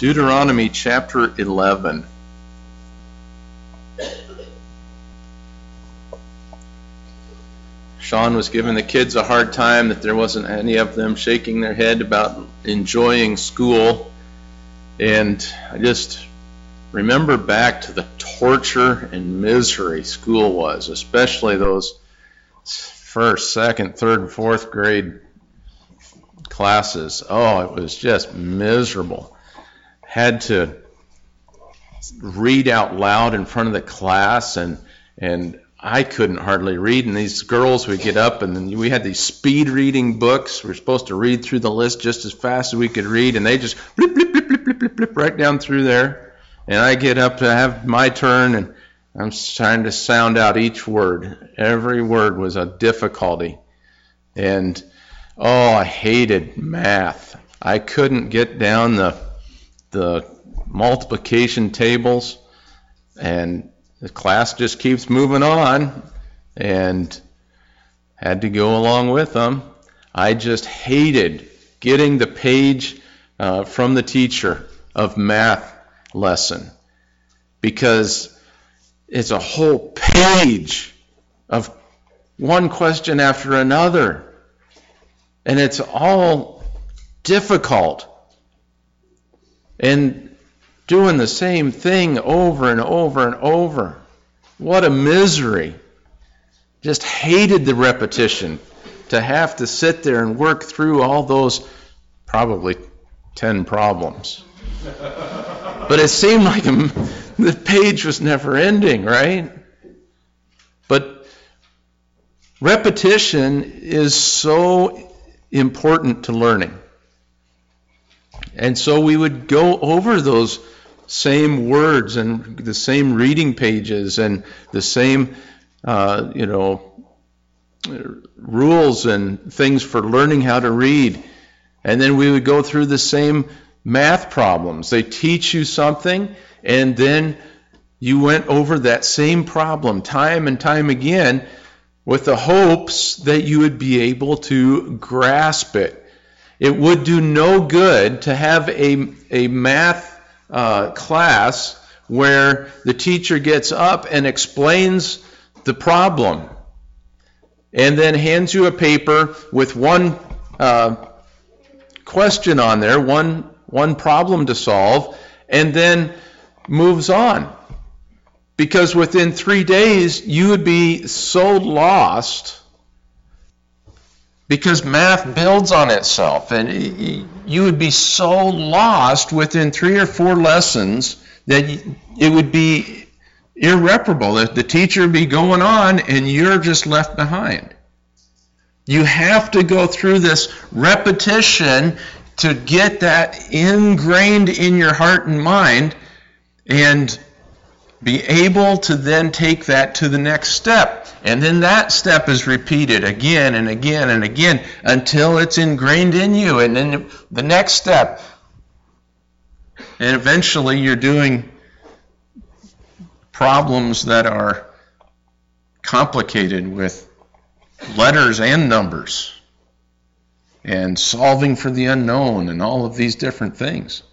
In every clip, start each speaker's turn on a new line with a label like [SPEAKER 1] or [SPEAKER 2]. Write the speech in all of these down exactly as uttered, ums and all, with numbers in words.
[SPEAKER 1] Deuteronomy chapter eleven. Sean was giving the kids a hard time that there wasn't any of them shaking their head about enjoying school. And I just remember back to the torture and misery school was, especially those first, second, third, and fourth grade classes. Oh, it was just miserable. Had to read out loud in front of the class, and and I couldn't hardly read, and these girls would get up, and then we had these speed reading books. We were supposed to read through the list just as fast as we could read, and they just blip, blip, blip, blip, blip, blip, blip, right down through there. And I get up to have my turn, and I'm trying to sound out each word. Every word was a difficulty. And, oh, I hated math. I couldn't get down the the multiplication tables, and the class just keeps moving on, and had to go along with them. I just hated getting the page uh, from the teacher of math lesson, because it's a whole page of one question after another, and it's all difficult, and doing the same thing over and over and over. What a misery. Just hated the repetition, to have to sit there and work through all those probably ten problems. But it seemed like a, the page was never ending, right? But repetition is so important to learning. And so we would go over those same words and the same reading pages and the same, uh, you know, rules and things for learning how to read. And then we would go through the same math problems. They teach you something, and then you went over that same problem time and time again with the hopes that you would be able to grasp it. It would do no good to have a, a math uh, class where the teacher gets up and explains the problem and then hands you a paper with one uh, question on there, one, one problem to solve, and then moves on. Because within three days, you would be so lost, because math builds on itself, and you would be so lost within three or four lessons that it would be irreparable. The teacher would be going on, and you're just left behind. You have to go through this repetition to get that ingrained in your heart and mind, and be able to then take that to the next step. And then that step is repeated again and again and again until it's ingrained in you. And then the next step. And eventually you're doing problems that are complicated with letters and numbers, and solving for the unknown and all of these different things.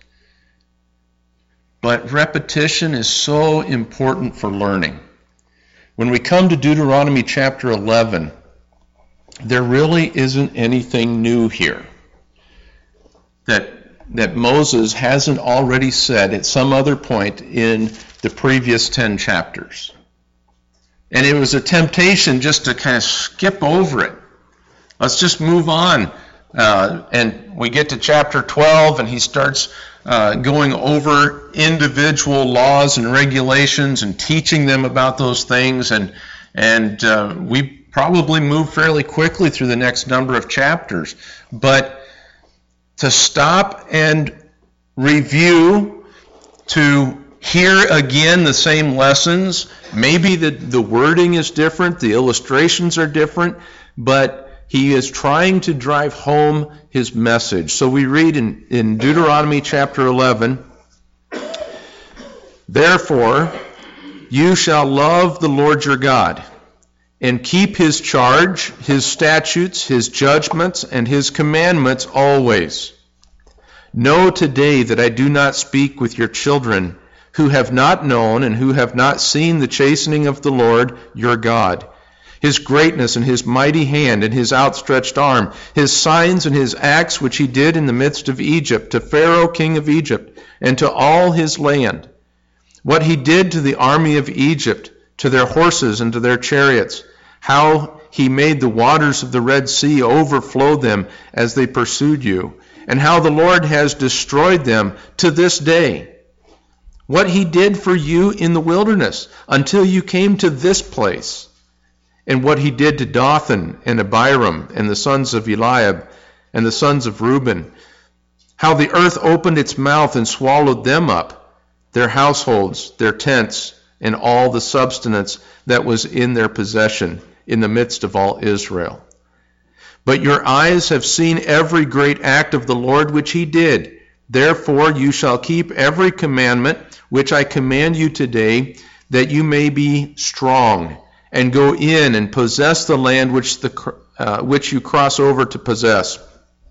[SPEAKER 1] But repetition is so important for learning. When we come to Deuteronomy chapter eleven, there really isn't anything new here that, that Moses hasn't already said at some other point in the previous ten chapters. And it was a temptation just to kind of skip over it. Let's just move on. Uh, and we get to chapter twelve, and he starts uh, going over individual laws and regulations and teaching them about those things. And and uh, we probably move fairly quickly through the next number of chapters. But to stop and review, to hear again the same lessons, maybe the, the wording is different, the illustrations are different, but he is trying to drive home his message. So we read in, in Deuteronomy chapter eleven, "Therefore you shall love the Lord your God, and keep his charge, his statutes, his judgments, and his commandments always. Know today that I do not speak with your children, who have not known and who have not seen the chastening of the Lord your God, his greatness and his mighty hand and his outstretched arm, his signs and his acts which he did in the midst of Egypt, to Pharaoh king of Egypt, and to all his land. What he did to the army of Egypt, to their horses and to their chariots, how he made the waters of the Red Sea overflow them as they pursued you, and how the Lord has destroyed them to this day. What he did for you in the wilderness until you came to this place, and what he did to Dathan and Abiram and the sons of Eliab and the sons of Reuben, how the earth opened its mouth and swallowed them up, their households, their tents, and all the substance that was in their possession in the midst of all Israel. But your eyes have seen every great act of the Lord which he did. Therefore you shall keep every commandment which I command you today, that you may be strong, and go in and possess the land which the uh, which you cross over to possess,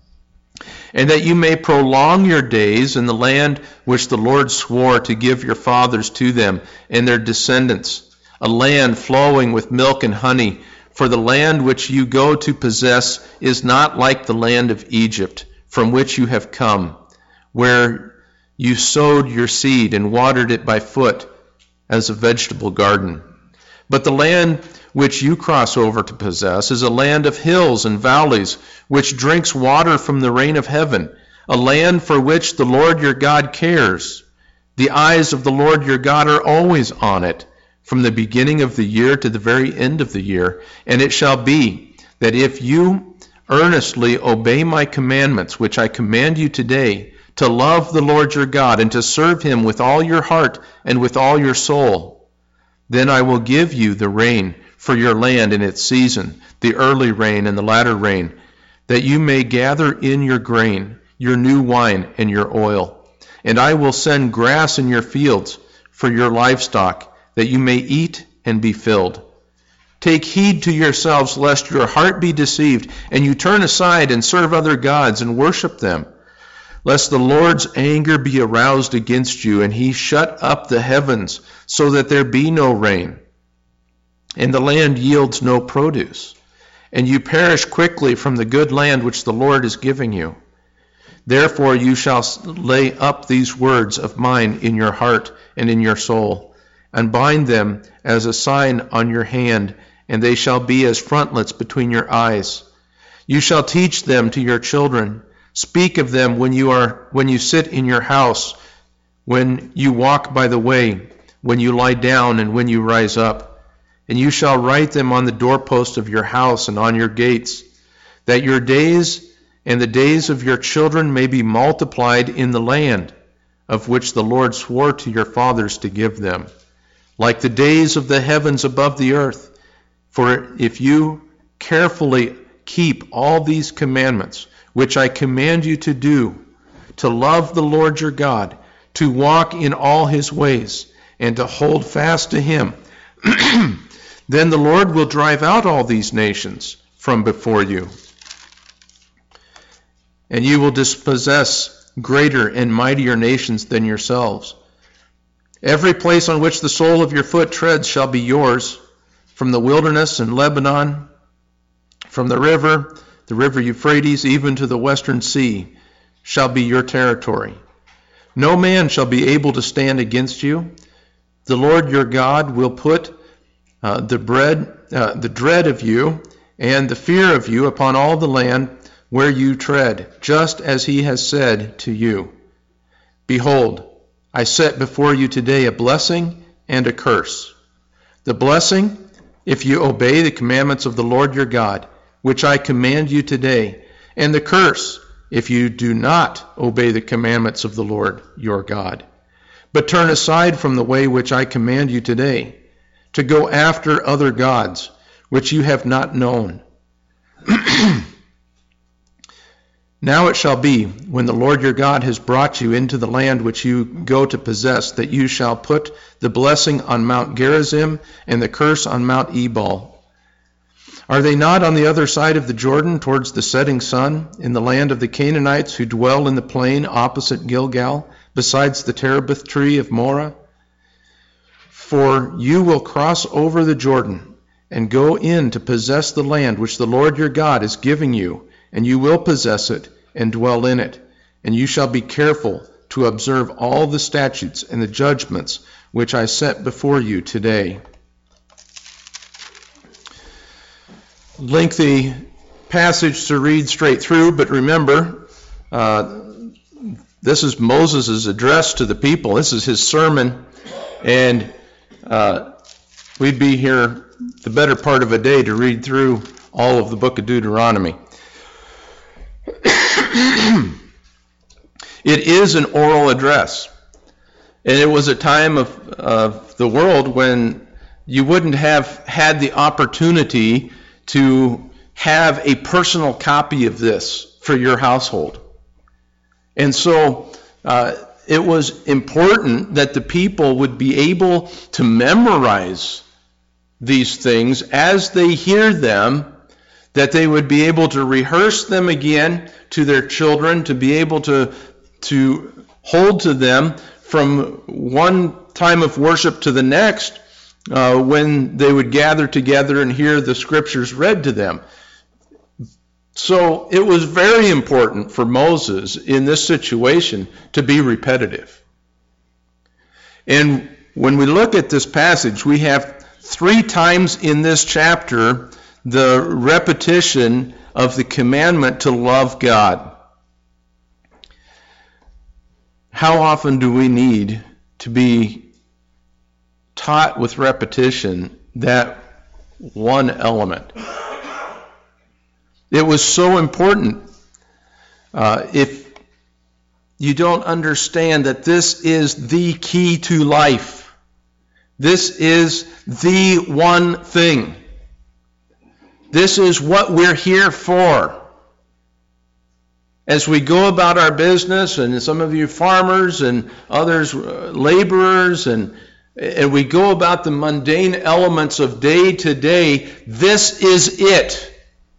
[SPEAKER 1] and that you may prolong your days in the land which the Lord swore to give your fathers to them and their descendants, a land flowing with milk and honey. For the land which you go to possess is not like the land of Egypt, from which you have come, where you sowed your seed and watered it by foot as a vegetable garden. But the land which you cross over to possess is a land of hills and valleys, which drinks water from the rain of heaven, a land for which the Lord your God cares. The eyes of the Lord your God are always on it, from the beginning of the year to the very end of the year. And it shall be that if you earnestly obey my commandments, which I command you today, to love the Lord your God and to serve him with all your heart and with all your soul, then I will give you the rain for your land in its season, the early rain and the latter rain, that you may gather in your grain, your new wine, and your oil. And I will send grass in your fields for your livestock, that you may eat and be filled. Take heed to yourselves, lest your heart be deceived, and you turn aside and serve other gods and worship them, lest the Lord's anger be aroused against you, and he shut up the heavens, so that there be no rain, and the land yields no produce, and you perish quickly from the good land which the Lord is giving you. Therefore you shall lay up these words of mine in your heart and in your soul, and bind them as a sign on your hand, and they shall be as frontlets between your eyes. You shall teach them to your children. Speak of them when you are when you sit in your house, when you walk by the way, when you lie down, and when you rise up. And you shall write them on the doorposts of your house and on your gates, that your days and the days of your children may be multiplied in the land of which the Lord swore to your fathers to give them, like the days of the heavens above the earth. For if you carefully keep all these commandments, which I command you to do, to love the Lord your God, to walk in all his ways, and to hold fast to him, then the Lord will drive out all these nations from before you, and you will dispossess greater and mightier nations than yourselves. Every place on which the sole of your foot treads shall be yours, from the wilderness and Lebanon, from the river, the river Euphrates, even to the western sea, shall be your territory. No man shall be able to stand against you. The Lord your God will put uh, the, bread, uh, the dread of you and the fear of you upon all the land where you tread, just as he has said to you. Behold, I set before you today a blessing and a curse. The blessing, if you obey the commandments of the Lord your God, which I command you today, and the curse, if you do not obey the commandments of the Lord your God, but turn aside from the way which I command you today, to go after other gods, which you have not known. Now it shall be, when the Lord your God has brought you into the land which you go to possess, that you shall put the blessing on Mount Gerizim and the curse on Mount Ebal. Are they not on the other side of the Jordan towards the setting sun, in the land of the Canaanites who dwell in the plain opposite Gilgal, besides the terebinth tree of Moreh? For you will cross over the Jordan and go in to possess the land which the Lord your God is giving you, and you will possess it and dwell in it. And you shall be careful to observe all the statutes and the judgments which I set before you today. Lengthy passage to read straight through, but remember, uh, this is Moses' address to the people. This is his sermon, and uh, we'd be here the better part of a day to read through all of the book of Deuteronomy. It is an oral address, and it was a time of, of the world when you wouldn't have had the opportunity to have a personal copy of this for your household. And so uh, it was important that the people would be able to memorize these things as they hear them, that they would be able to rehearse them again to their children, to be able to, to hold to them from one time of worship to the next, Uh, when they would gather together and hear the scriptures read to them. So it was very important for Moses in this situation to be repetitive. And when we look at this passage, we have three times in this chapter the repetition of the commandment to love God. How often do we need to be taught with repetition that one element? It was so important. Uh, if you don't understand that this is the key to life, this is the one thing, this is what we're here for. As we go about our business, and some of you farmers and others uh, laborers, and and we go about the mundane elements of day to day, this is it.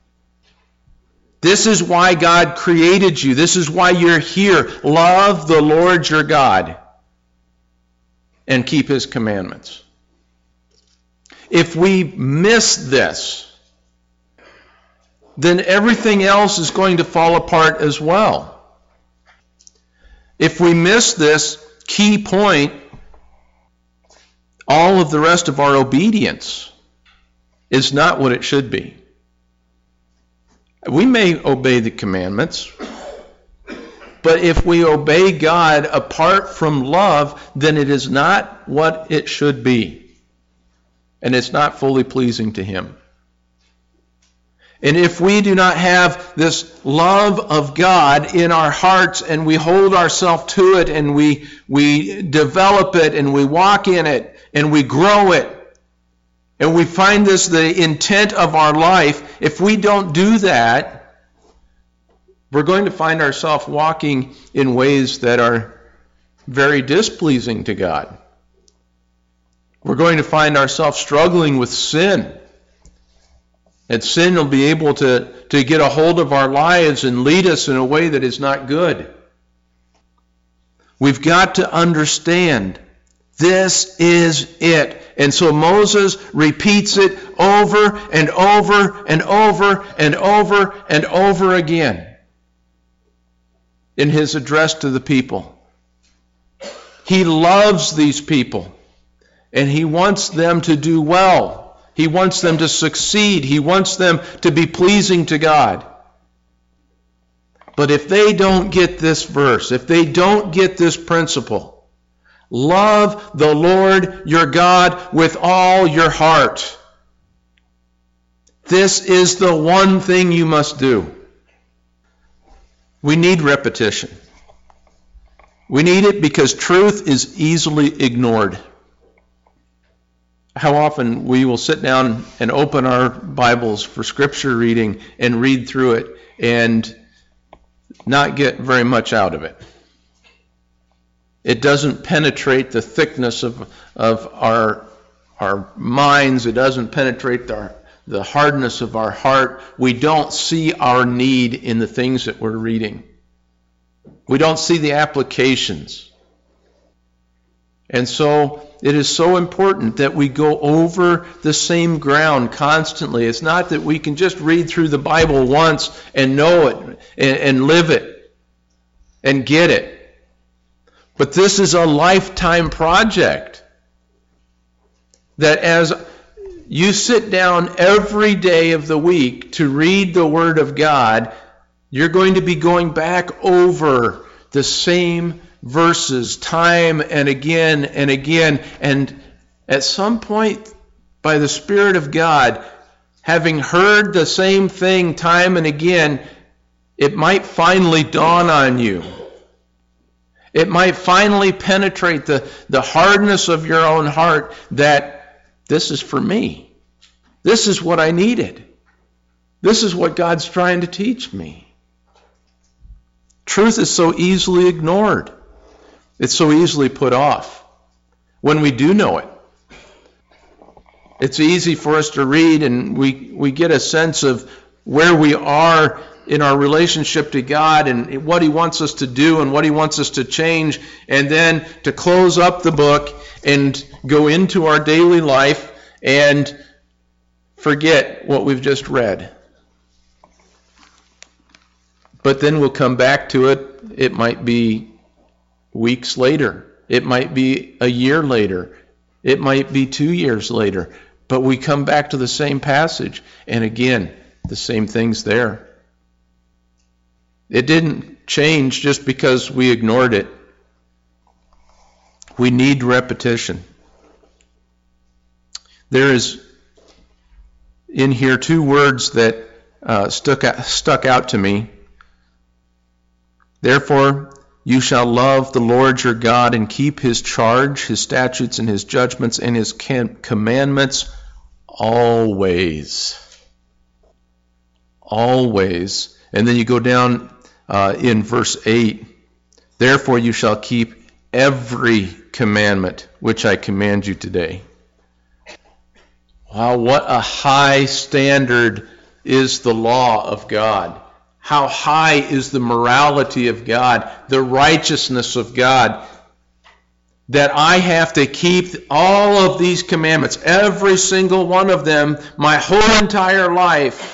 [SPEAKER 1] This is why God created you. This is why you're here. Love the Lord your God and keep his commandments. If we miss this, then everything else is going to fall apart as well. If we miss this key point, all of the rest of our obedience is not what it should be. We may obey the commandments, but if we obey God apart from love, then it is not what it should be. And it's not fully pleasing to him. And if we do not have this love of God in our hearts, and we hold ourselves to it, and we, we develop it, and we walk in it, and we grow it, and we find this the intent of our life, if we don't do that, we're going to find ourselves walking in ways that are very displeasing to God. We're going to find ourselves struggling with sin. And sin will be able to, to get a hold of our lives and lead us in a way that is not good. We've got to understand this is it. And so Moses repeats it over and over and over and over and over again in his address to the people. He loves these people, and he wants them to do well. He wants them to succeed. He wants them to be pleasing to God. But if they don't get this verse, if they don't get this principle, love the Lord your God with all your heart. This is the one thing you must do. We need repetition. We need it because truth is easily ignored. How often we will sit down and open our Bibles for scripture reading and read through it and not get very much out of it. It doesn't penetrate the thickness of, of our, our minds. It doesn't penetrate our, the hardness of our heart, we don't see our need in the things that we're reading. We don't see the applications. And so it is so important that we go over the same ground constantly. It's not that we can just read through the Bible once and know it and, and live it and get it. But this is a lifetime project. That as you sit down every day of the week to read the Word of God, you're going to be going back over the same verses time and again and again. And at some point, by the Spirit of God, having heard the same thing time and again, it might finally dawn on you. It might finally penetrate the, the hardness of your own heart that this is for me. This is what I needed. This is what God's trying to teach me. Truth is so easily ignored. It's so easily put off when we do know it. It's easy for us to read and we, we get a sense of where we are in our relationship to God and what He wants us to do and what He wants us to change, and then to close up the book and go into our daily life and forget what we've just read. But then we'll come back to it. It might be weeks later. It might be a year later. It might be two years later. But we come back to the same passage. And again, the same thing's there. It didn't change just because we ignored it. We need repetition. There is in here two words that uh, stuck out, stuck out to me. Therefore, you shall love the Lord your God and keep His charge, His statutes, and His judgments, and His commandments always. Always. And then you go down uh, in verse eight. Therefore, you shall keep every commandment which I command you today. Wow, what a high standard is the law of God. How high is the morality of God, the righteousness of God, that I have to keep all of these commandments, every single one of them, my whole entire life.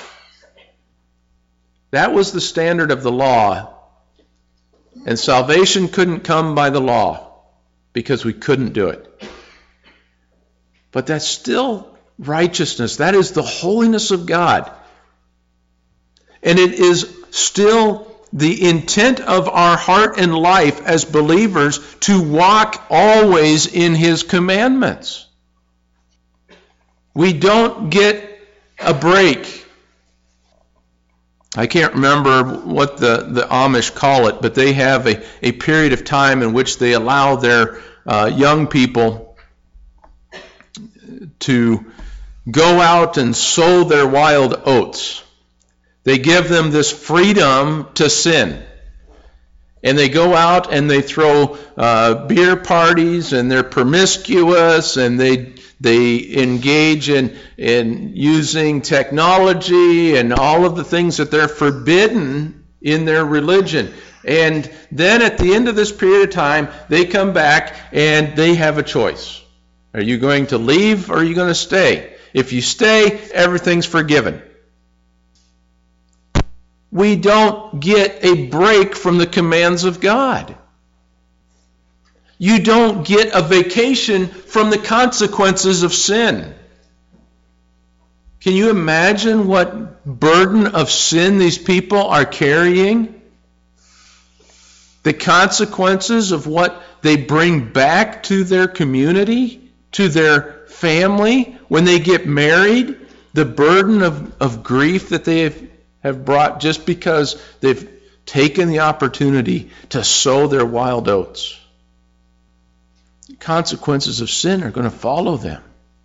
[SPEAKER 1] That was the standard of the law. And salvation couldn't come by the law because we couldn't do it. But that's still righteousness. That is the holiness of God. And it is still the intent of our heart and life as believers to walk always in His commandments. We don't get a break. I can't remember what the, the Amish call it, but they have a, a period of time in which they allow their uh, young people to go out and sow their wild oats. They give them this freedom to sin. And they go out and they throw uh, beer parties, and they're promiscuous, and they they engage in, in using technology and all of the things that they're forbidden in their religion. And then at the end of this period of time, they come back and they have a choice. Are you going to leave or are you going to stay? If you stay, everything's forgiven. We don't get a break from the commands of God. You don't get a vacation from the consequences of sin. Can you imagine what burden of sin these people are carrying? The consequences of what they bring back to their community, to their family, when they get married, the burden of, of grief that they have, have brought just because they've taken the opportunity to sow their wild oats. Consequences of sin are going to follow them.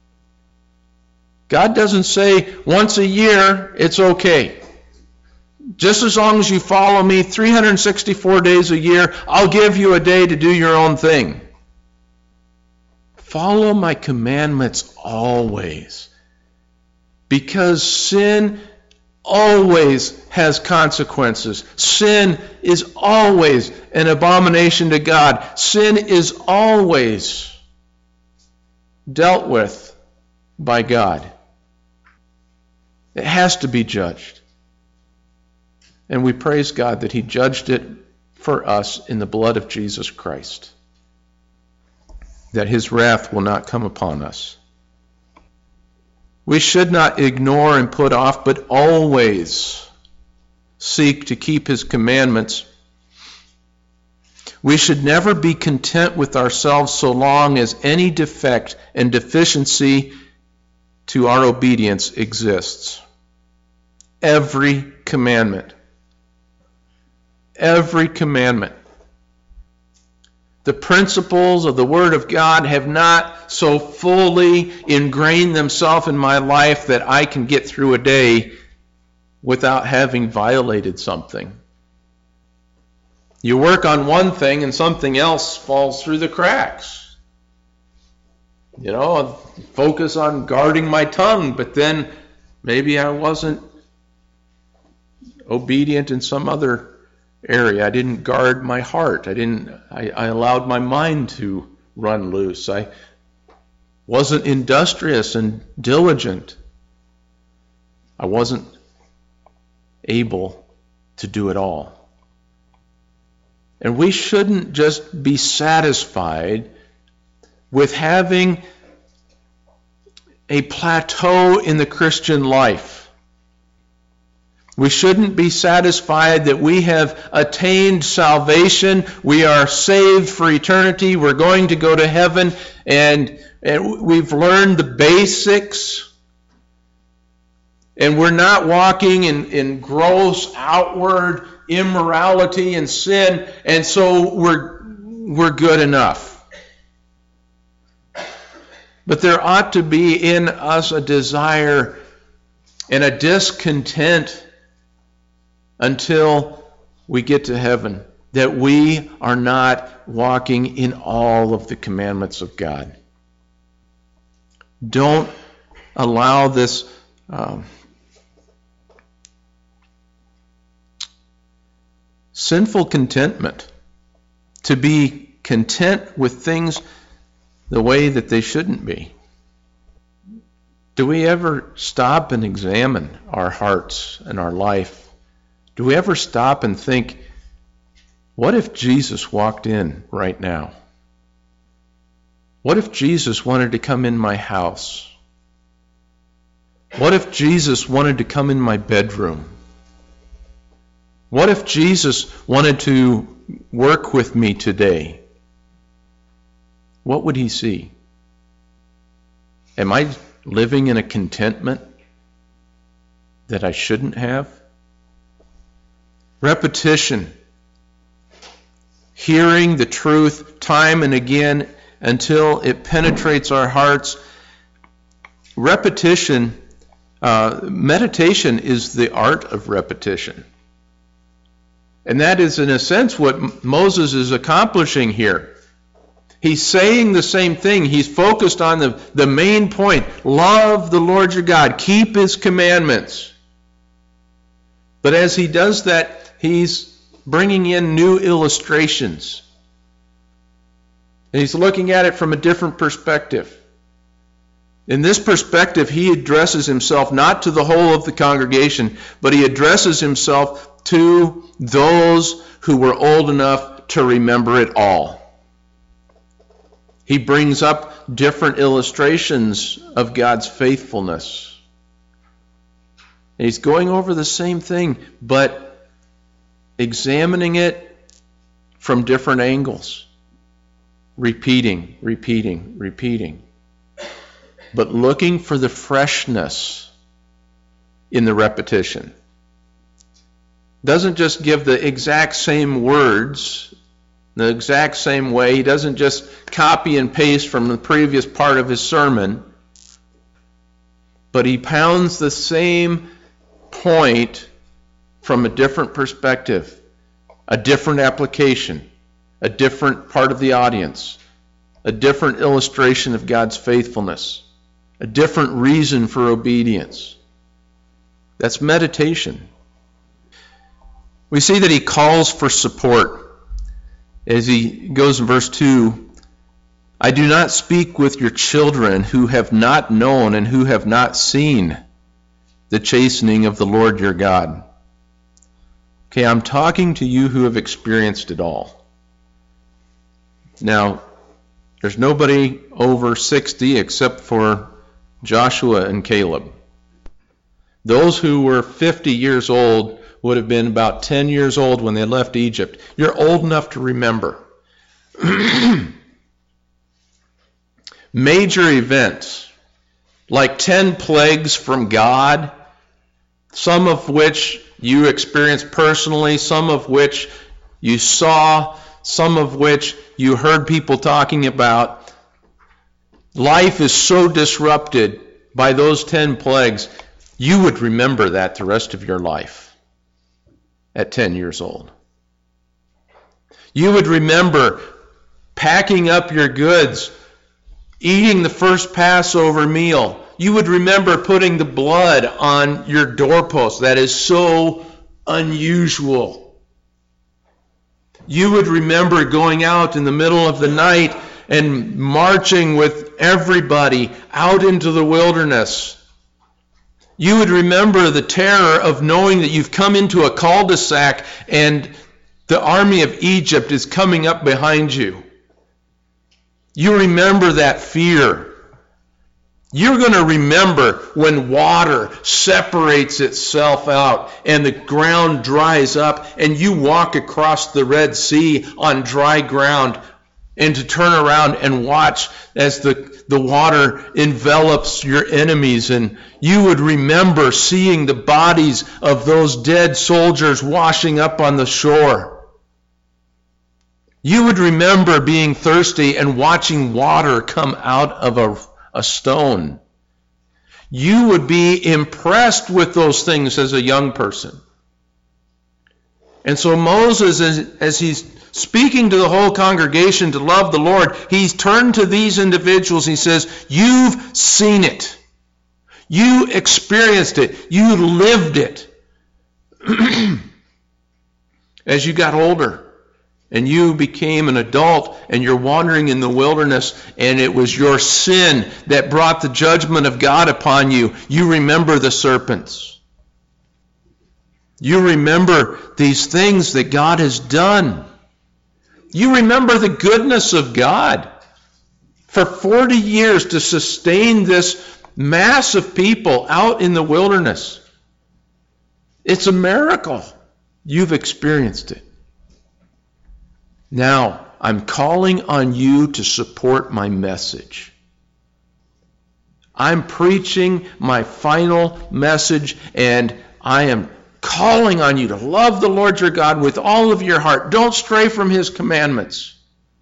[SPEAKER 1] God doesn't say once a year it's okay. Just as long as you follow me three hundred sixty-four days a year, I'll give you a day to do your own thing. Follow my commandments always. Because sin always has consequences. Sin is always an abomination to God. Sin is always dealt with by God. It has to be judged. And we praise God that He judged it for us in the blood of Jesus Christ, that His wrath will not come upon us. We should not ignore and put off, but always seek to keep His commandments. We should never be content with ourselves so long as any defect and deficiency to our obedience exists. Every commandment. Every commandment. The principles of the Word of God have not so fully ingrained themselves in my life that I can get through a day without having violated something. You work on one thing and something else falls through the cracks. You know, I'll focus on guarding my tongue, but then maybe I wasn't obedient in some other area. I didn't guard my heart. I didn't. I, I allowed my mind to run loose. I wasn't industrious and diligent. I wasn't able to do it all. And we shouldn't just be satisfied with having a plateau in the Christian life. We shouldn't be satisfied that we have attained salvation, we are saved for eternity, we're going to go to heaven, and, and we've learned the basics, and we're not walking in, in gross outward immorality and sin, and so we're, we're good enough. But there ought to be in us a desire and a discontent until we get to heaven, that we are not walking in all of the commandments of God. Don't allow this um, sinful contentment to be content with things the way that they shouldn't be. Do we ever stop and examine our hearts and our life? Do we ever stop and think, what if Jesus walked in right now? What if Jesus wanted to come in my house? What if Jesus wanted to come in my bedroom? What if Jesus wanted to work with me today? What would He see? Am I living in a contentment that I shouldn't have? Repetition. Hearing the truth time and again until it penetrates our hearts. Repetition, uh, meditation is the art of repetition. And that is, in a sense, what Moses is accomplishing here. He's saying the same thing. He's focused on the, the main point. Love the Lord your God. Keep His commandments. But as he does that, he's bringing in new illustrations. And he's looking at it from a different perspective. In this perspective, he addresses himself not to the whole of the congregation, but he addresses himself to those who were old enough to remember it all. He brings up different illustrations of God's faithfulness. And he's going over the same thing, but examining it from different angles. Repeating, repeating, repeating. But looking for the freshness in the repetition. Doesn't just give the exact same words, the exact same way. He doesn't just copy and paste from the previous part of his sermon, but he pounds the same point from a different perspective, a different application, a different part of the audience, a different illustration of God's faithfulness, a different reason for obedience. That's meditation. We see that he calls for support. As he goes in verse two, I do not speak with your children who have not known and who have not seen the chastening of the Lord your God. Okay, I'm talking to you who have experienced it all. Now, there's nobody over sixty except for Joshua and Caleb. Those who were fifty years old would have been about ten years old when they left Egypt. You're old enough to remember. Major events, like ten plagues from God, some of which you experienced personally, some of which you saw, some of which you heard people talking about. Life is so disrupted by those ten plagues, you would remember that the rest of your life at ten years old. You would remember packing up your goods, eating the first Passover meal. You would remember putting the blood on your doorpost. That is so unusual. You would remember going out in the middle of the night and marching with everybody out into the wilderness. You would remember the terror of knowing that you've come into a cul-de-sac and the army of Egypt is coming up behind you. You remember that fear. You're going to remember when water separates itself out and the ground dries up and you walk across the Red Sea on dry ground, and to turn around and watch as the, the water envelops your enemies. And you would remember seeing the bodies of those dead soldiers washing up on the shore. You would remember being thirsty and watching water come out of a a stone. You would be impressed with those things as a young person. And so Moses, as, as he's speaking to the whole congregation to love the Lord, he's turned to these individuals. He says, you've seen it. You experienced it. You lived it. As you got older, and you became an adult, and you're wandering in the wilderness, and it was your sin that brought the judgment of God upon you. You remember the serpents. You remember these things that God has done. You remember the goodness of God. For forty years to sustain this mass of people out in the wilderness. It's a miracle. You've experienced it. Now, I'm calling on you to support my message. I'm preaching my final message, and I am calling on you to love the Lord your God with all of your heart. Don't stray from his commandments.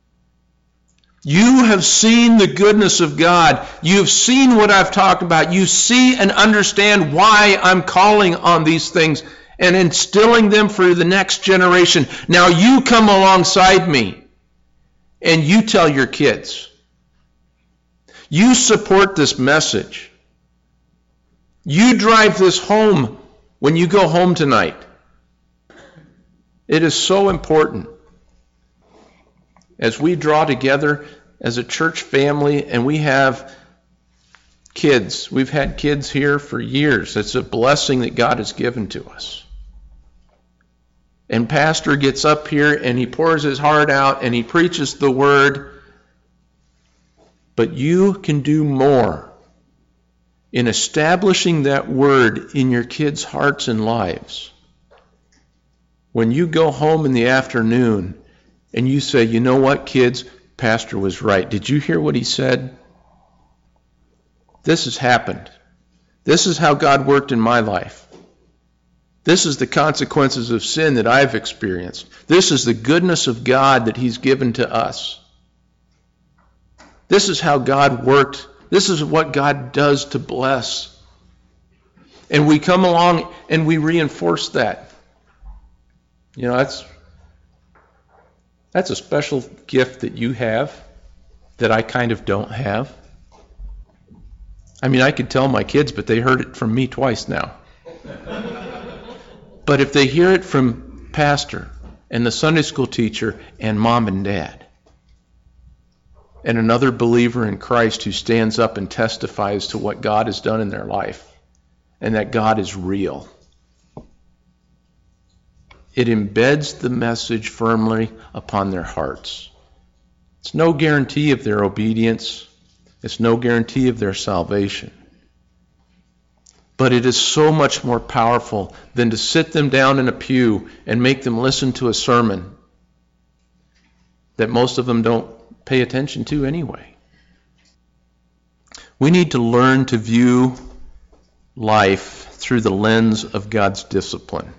[SPEAKER 1] You have seen the goodness of God. You've seen what I've talked about. You see and understand why I'm calling on these things and instilling them for the next generation. Now you come alongside me and you tell your kids. You support this message. You drive this home when you go home tonight. It is so important as we draw together as a church family and we have kids. We've had kids here for years. It's a blessing that God has given to us. And pastor gets up here and he pours his heart out and he preaches the word. But you can do more in establishing that word in your kids' hearts and lives. When you go home in the afternoon and you say, you know what, kids, pastor was right. Did you hear what he said? This has happened. This is how God worked in my life. This is the consequences of sin that I've experienced. This is the goodness of God that he's given to us. This is how God worked. This is what God does to bless. And we come along and we reinforce that. You know, that's that's a special gift that you have that I kind of don't have. I mean, I could tell my kids, but they heard it from me twice now. But if they hear it from pastor and the Sunday school teacher and mom and dad and another believer in Christ who stands up and testifies to what God has done in their life and that God is real, it embeds the message firmly upon their hearts. It's no guarantee of their obedience. It's no guarantee of their salvation. But it is so much more powerful than to sit them down in a pew and make them listen to a sermon that most of them don't pay attention to anyway. We need to learn to view life through the lens of God's discipline.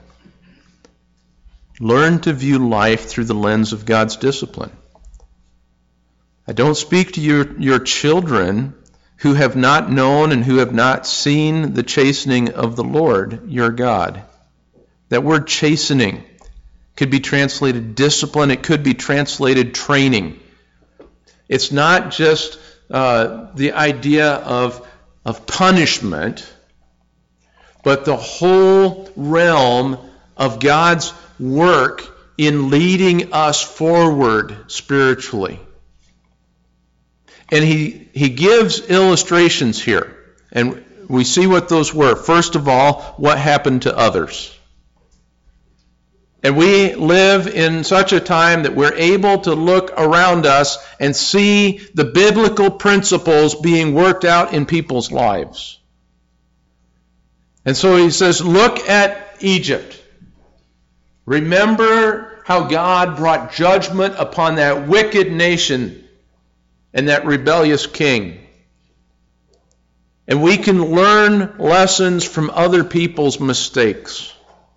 [SPEAKER 1] Learn to view life through the lens of God's discipline. I don't speak to your, your children who have not known and who have not seen the chastening of the Lord your God. That word chastening could be translated discipline. It could be translated training. It's not just uh, the idea of, of punishment, but the whole realm of God's work in leading us forward spiritually. And he, he gives illustrations here. And we see what those were. First of all, what happened to others. And we live in such a time that we're able to look around us and see the biblical principles being worked out in people's lives. And so he says, look at Egypt. Remember how God brought judgment upon that wicked nation and that rebellious king. And we can learn lessons from other people's mistakes.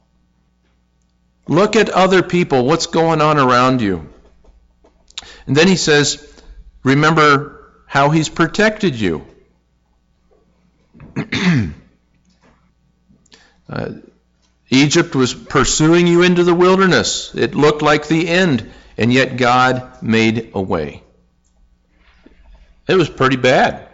[SPEAKER 1] Look at other people, what's going on around you. And then he says, remember how he's protected you. uh, Egypt was pursuing you into the wilderness. It looked like the end, and yet God made a way. It was pretty bad.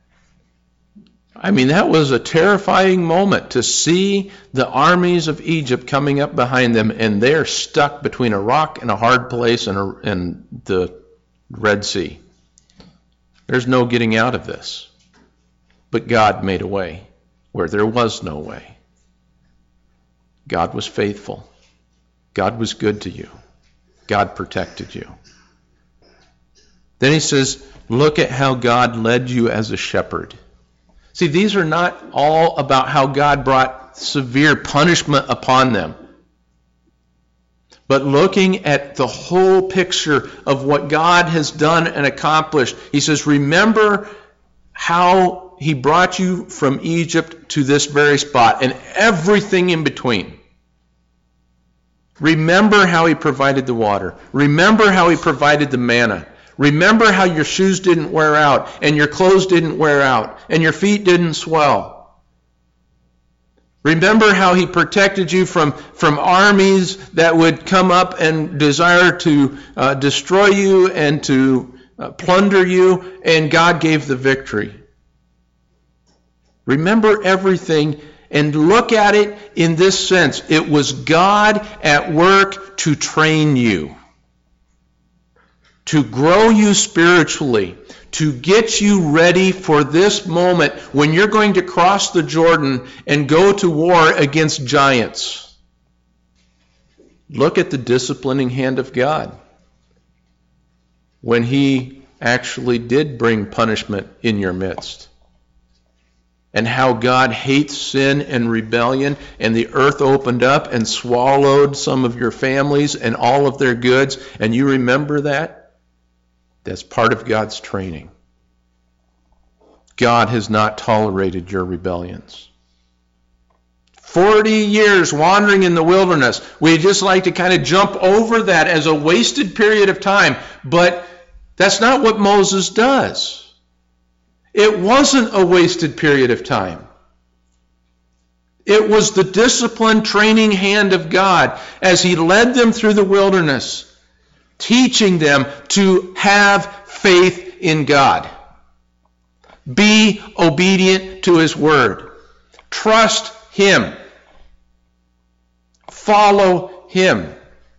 [SPEAKER 1] I mean, that was a terrifying moment to see the armies of Egypt coming up behind them, and they're stuck between a rock and a hard place and, a, and the Red Sea. There's no getting out of this. But God made a way where there was no way. God was faithful. God was good to you. God protected you. Then he says, look at how God led you as a shepherd. See, these are not all about how God brought severe punishment upon them. But looking at the whole picture of what God has done and accomplished, he says, remember how he brought you from Egypt to this very spot and everything in between. Remember how he provided the water. Remember how he provided the manna. Remember how your shoes didn't wear out and your clothes didn't wear out and your feet didn't swell. Remember how he protected you from, from armies that would come up and desire to uh, destroy you and to uh, plunder you, and God gave the victory. Remember everything and look at it in this sense. It was God at work to train you, to grow you spiritually, to get you ready for this moment when you're going to cross the Jordan and go to war against giants. Look at the disciplining hand of God when he actually did bring punishment in your midst. And how God hates sin and rebellion, and the earth opened up and swallowed some of your families and all of their goods, and you remember that? That's part of God's training. God has not tolerated your rebellions. Forty years wandering in the wilderness. We just like to kind of jump over that as a wasted period of time, but that's not what Moses does. It wasn't a wasted period of time. It was the disciplined, training hand of God as he led them through the wilderness, teaching them to have faith in God. Be obedient to his word. Trust him. Follow him.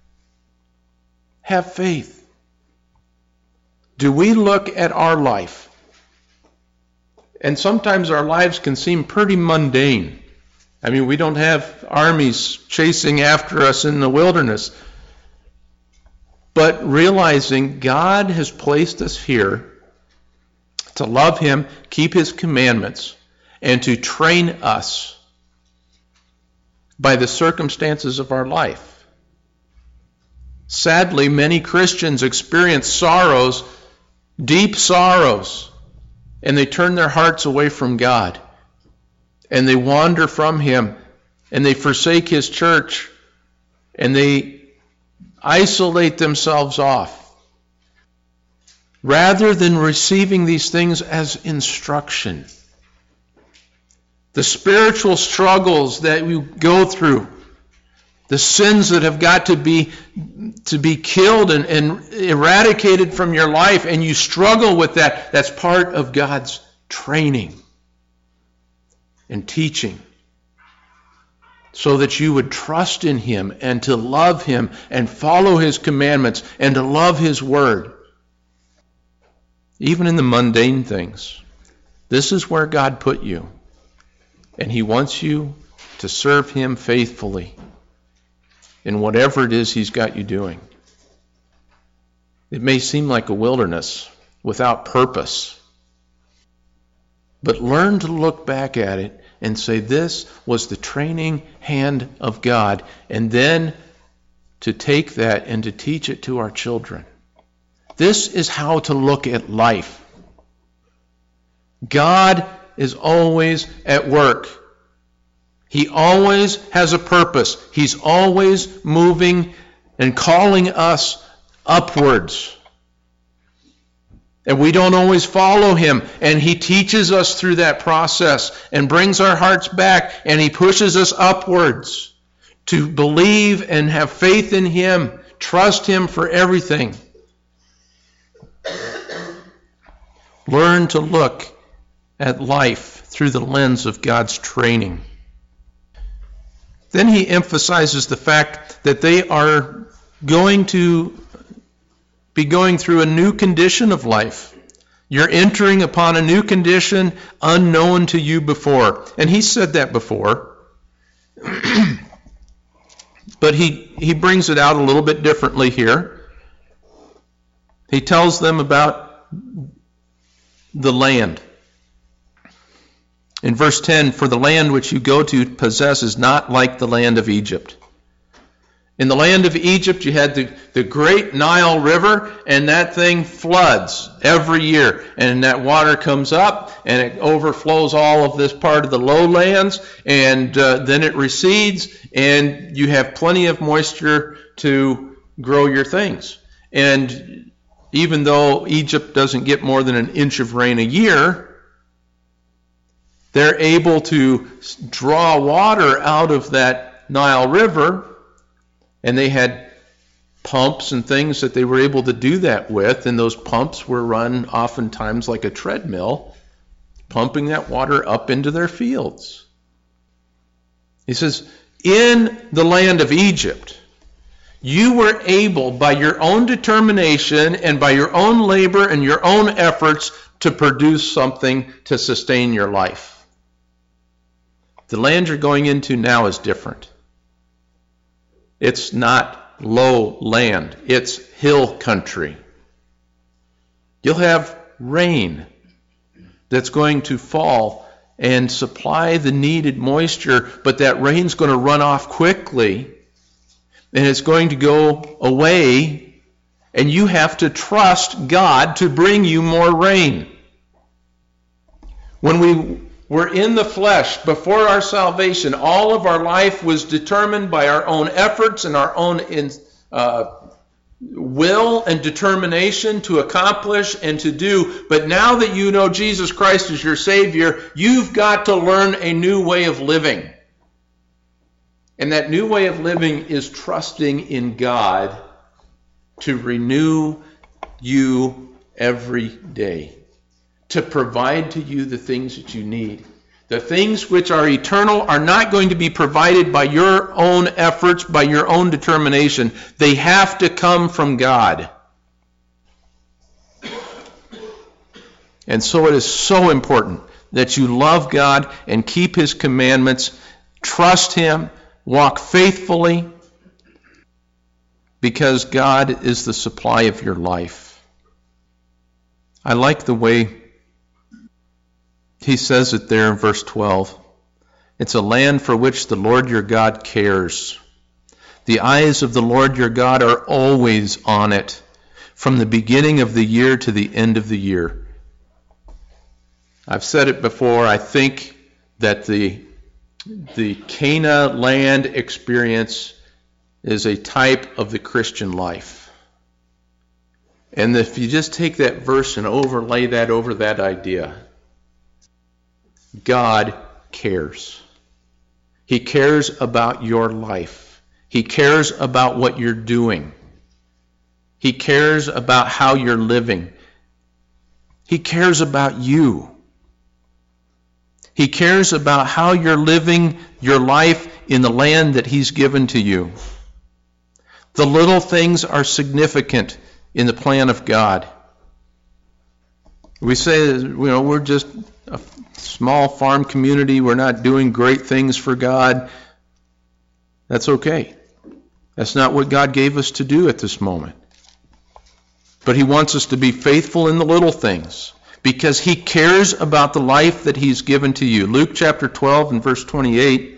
[SPEAKER 1] Have faith. Do we look at our life? And sometimes our lives can seem pretty mundane. I mean, we don't have armies chasing after us in the wilderness. But realizing God has placed us here to love him, keep his commandments, and to train us by the circumstances of our life. Sadly, many Christians experience sorrows, deep sorrows, and they turn their hearts away from God, and they wander from him, and they forsake his church, and they isolate themselves off, rather than receiving these things as instruction. The spiritual struggles that we go through, the sins that have got to be to be killed and, and eradicated from your life, and you struggle with that, that's part of God's training and teaching, so that you would trust in him and to love him and follow his commandments and to love his word. Even in the mundane things, this is where God put you. And he wants you to serve him faithfully in whatever it is he's got you doing. It may seem like a wilderness without purpose, but learn to look back at it and say, this was the training hand of God, and then to take that and to teach it to our children. This is how to look at life. God is always at work. He always has a purpose. He's always moving and calling us upwards. And we don't always follow him. And he teaches us through that process and brings our hearts back, and he pushes us upwards to believe and have faith in him, trust him for everything. Learn to look at life through the lens of God's training. Then he emphasizes the fact that they are going to be going through a new condition of life. You're entering upon a new condition unknown to you before. And he said that before. But he, he brings it out a little bit differently here. He tells them about the land. In verse ten, for the land which you go to possess is not like the land of Egypt. In the land of Egypt, you had the, the great Nile River, and that thing floods every year. And that water comes up, and it overflows all of this part of the lowlands, and uh, then it recedes, and you have plenty of moisture to grow your things. And even though Egypt doesn't get more than an inch of rain a year, they're able to draw water out of that Nile River, and they had pumps and things that they were able to do that with, and those pumps were run oftentimes like a treadmill, pumping that water up into their fields. He says, in the land of Egypt, you were able, by your own determination and by your own labor and your own efforts, to produce something to sustain your life. The land you're going into now is different. It's not low land. It's hill country. You'll have rain that's going to fall and supply the needed moisture, but that rain's going to run off quickly, and it's going to go away, and you have to trust God to bring you more rain. When we were in the flesh before our salvation, all of our life was determined by our own efforts and our own in, uh, will and determination to accomplish and to do. But now that you know Jesus Christ as your Savior, you've got to learn a new way of living. And that new way of living is trusting in God to renew you every day, to provide to you the things that you need. The things which are eternal are not going to be provided by your own efforts, by your own determination. They have to come from God. And so it is so important that you love God and keep His commandments, trust Him, walk faithfully, because God is the supply of your life. I like the way He says it there in verse twelve. It's a land for which the Lord your God cares. The eyes of the Lord your God are always on it, from the beginning of the year to the end of the year. I've said it before, I think that the, the Cana land experience is a type of the Christian life. And if you just take that verse and overlay that over that idea, God cares. He cares about your life. He cares about what you're doing. He cares about how you're living. He cares about you. He cares about how you're living your life in the land that He's given to you. The little things are significant in the plan of God. We say, you know, we're just a small farm community. We're not doing great things for God. That's okay. That's not what God gave us to do at this moment. But He wants us to be faithful in the little things, because He cares about the life that He's given to you. Luke chapter twelve and verse twenty-eight.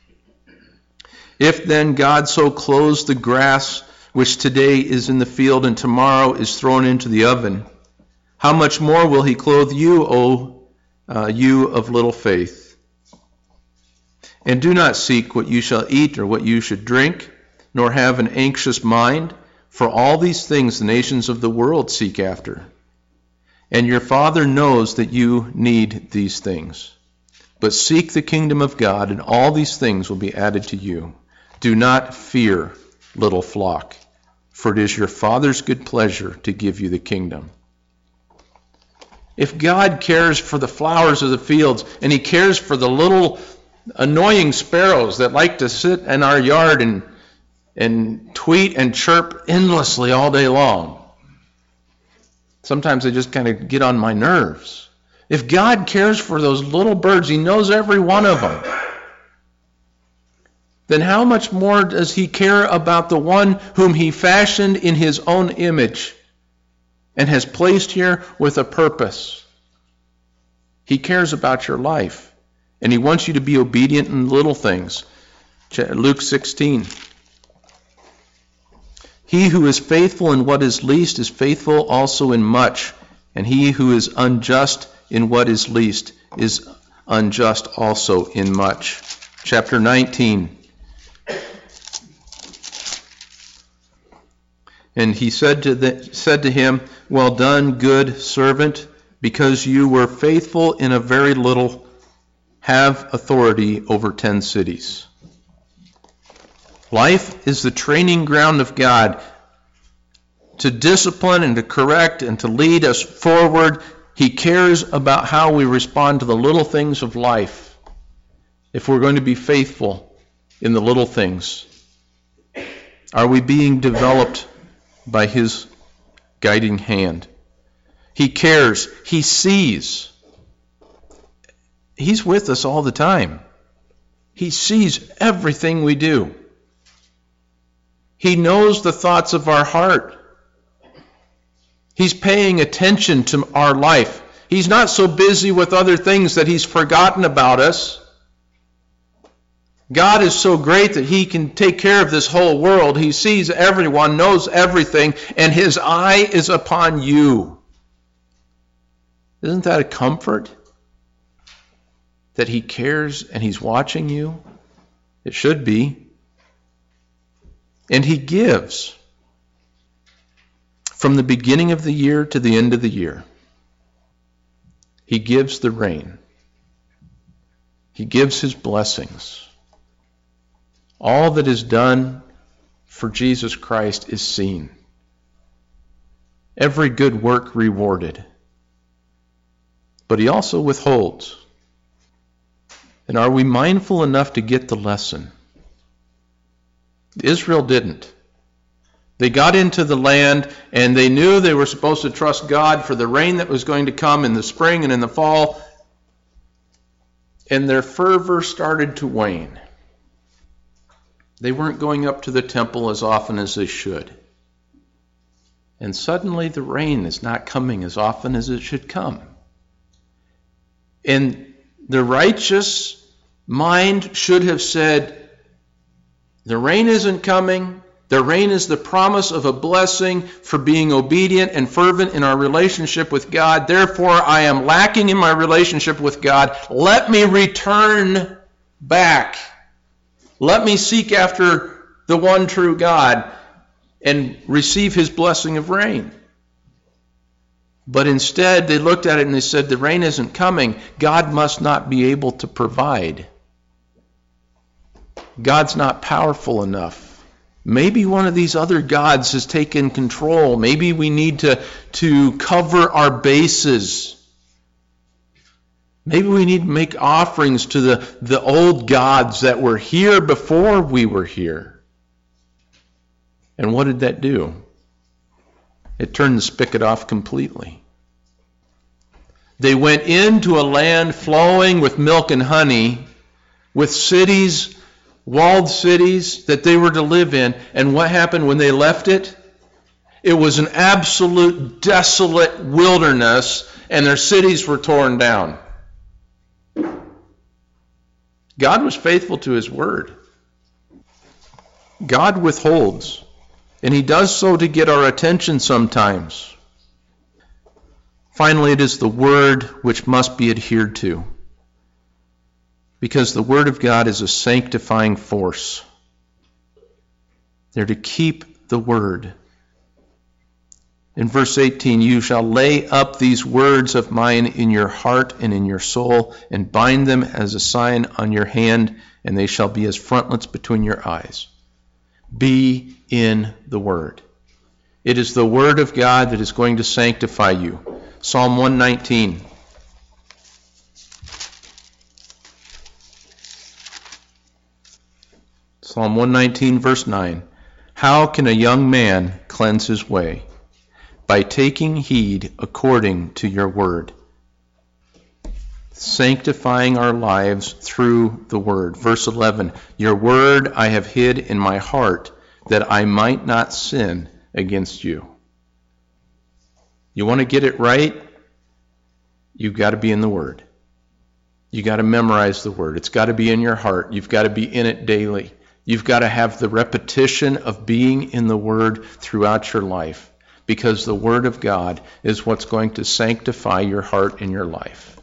[SPEAKER 1] If then God so clothes the grass which today is in the field and tomorrow is thrown into the oven, how much more will He clothe you, O uh, you of little faith? And do not seek what you shall eat or what you should drink, nor have an anxious mind, for all these things the nations of the world seek after. And your Father knows that you need these things. But seek the kingdom of God, and all these things will be added to you. Do not fear, little flock, for it is your Father's good pleasure to give you the kingdom. If God cares for the flowers of the fields, and He cares for the little annoying sparrows that like to sit in our yard and, and tweet and chirp endlessly all day long, sometimes they just kind of get on my nerves. If God cares for those little birds, He knows every one of them, then how much more does He care about the one whom He fashioned in His own image and has placed here with a purpose? He cares about your life, and He wants you to be obedient in little things. Luke sixteen. He who is faithful in what is least is faithful also in much, and he who is unjust in what is least is unjust also in much. Chapter nineteen. And he said to, the, said to him, well done, good servant, because you were faithful in a very little, have authority over ten cities. Life is the training ground of God to discipline and to correct and to lead us forward. He cares about how we respond to the little things of life if we're going to be faithful in the little things. Are we being developed by His guiding hand? He cares. He sees. He's with us all the time. He sees everything we do. He knows the thoughts of our heart. He's paying attention to our life. He's not so busy with other things that He's forgotten about us. God is so great that He can take care of this whole world. He sees everyone, knows everything, and His eye is upon you. Isn't that a comfort? That He cares and He's watching you? It should be. And He gives from the beginning of the year to the end of the year. He gives the rain. He gives His blessings. All that is done for Jesus Christ is seen. Every good work rewarded. But He also withholds. And are we mindful enough to get the lesson? Israel didn't. They got into the land and they knew they were supposed to trust God for the rain that was going to come in the spring and in the fall. And their fervor started to wane. They weren't going up to the temple as often as they should. And suddenly the rain is not coming as often as it should come. And the righteous mind should have said, the rain isn't coming. The rain is the promise of a blessing for being obedient and fervent in our relationship with God. Therefore, I am lacking in my relationship with God. Let me return back. Let me seek after the one true God and receive his blessing of rain. But instead, they looked at it and they said, the rain isn't coming. God must not be able to provide. God's not powerful enough. Maybe one of these other gods has taken control. Maybe we need to, to cover our bases. Maybe we need to make offerings to the, the old gods that were here before we were here. And what did that do? It turned the spigot off completely. They went into a land flowing with milk and honey, with cities, walled cities that they were to live in. And what happened when they left it? It was an absolute desolate wilderness, and their cities were torn down. God was faithful to his word. God withholds, and he does so to get our attention sometimes. Finally, it is the word which must be adhered to, because the word of God is a sanctifying force. They're to keep the word. In verse eighteen, you shall lay up these words of mine in your heart and in your soul, and bind them as a sign on your hand, and they shall be as frontlets between your eyes. Be in the word. It is the word of God that is going to sanctify you. Psalm one nineteen. Psalm one nineteen, verse nine. How can a young man cleanse his way? By taking heed according to your word. Sanctifying our lives through the word. Verse eleven. Your word I have hid in my heart, that I might not sin against you. You want to get it right? You've got to be in the word. You've got to memorize the word. It's got to be in your heart. You've got to be in it daily. You've got to have the repetition of being in the word throughout your life, because the word of God is what's going to sanctify your heart and your life.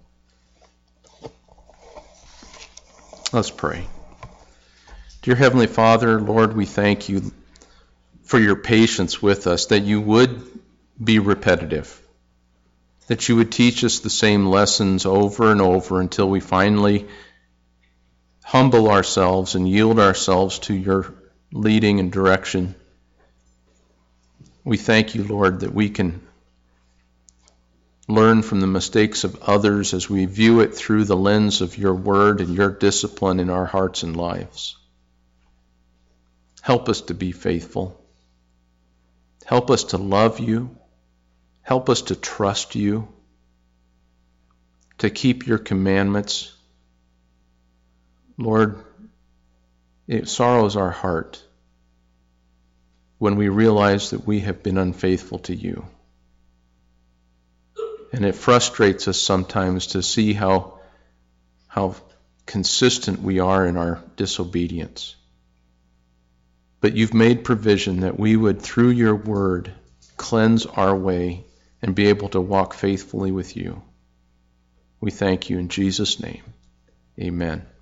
[SPEAKER 1] Let's pray. Dear Heavenly Father, Lord, we thank you for your patience with us, that you would be repetitive, that you would teach us the same lessons over and over until we finally humble ourselves and yield ourselves to your leading and direction. We thank you, Lord, that we can learn from the mistakes of others as we view it through the lens of your word and your discipline in our hearts and lives. Help us to be faithful. Help us to love you. Help us to trust you, to keep your commandments. Lord, it sorrows our heart when we realize that we have been unfaithful to you. And it frustrates us sometimes to see how, how consistent we are in our disobedience. But you've made provision that we would, through your word, cleanse our way and be able to walk faithfully with you. We thank you in Jesus' name. Amen.